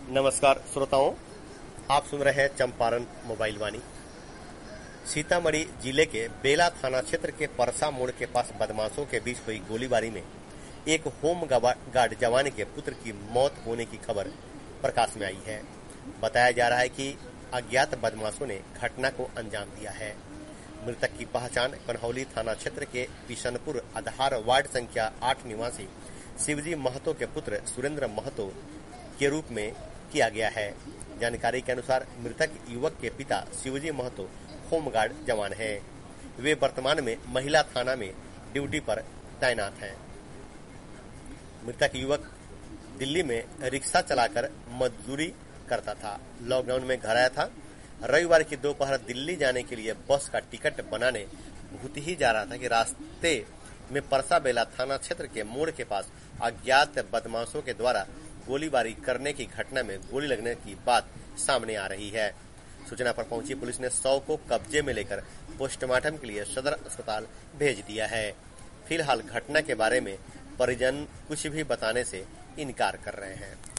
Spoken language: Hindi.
नमस्कार श्रोताओं, आप सुन रहे हैं चंपारण मोबाइल वाणी। सीतामढ़ी जिले के बेला थाना क्षेत्र के परसा मोड़ के पास बदमाशों के बीच हुई गोलीबारी में एक होम गार्ड जवान के पुत्र की मौत होने की खबर प्रकाश में आई है। बताया जा रहा है कि अज्ञात बदमाशों ने घटना को अंजाम दिया है। मृतक की पहचान कन्हौली थाना क्षेत्र के बिशनपुर आधार वार्ड संख्या 8 निवासी शिवजी महतो के पुत्र सुरेंद्र महतो के रूप में किया गया है। जानकारी के अनुसार मृतक युवक के पिता शिवजी महतो होमगार्ड जवान हैं। वे वर्तमान में महिला थाना में ड्यूटी पर तैनात हैं। मृतक युवक दिल्ली में रिक्शा चलाकर मजदूरी करता था। लॉकडाउन में घर आया था। रविवार की दोपहर दिल्ली जाने के लिए बस का टिकट बनाने भूत ही जा रहा था कि रास्ते में परसा बेला थाना क्षेत्र के मोड़ के पास अज्ञात बदमाशों के द्वारा गोलीबारी करने की घटना में गोली लगने की बात सामने आ रही है। सूचना पर पहुंची पुलिस ने शव को कब्जे में लेकर पोस्टमार्टम के लिए सदर अस्पताल भेज दिया है। फिलहाल घटना के बारे में परिजन कुछ भी बताने से इनकार कर रहे हैं।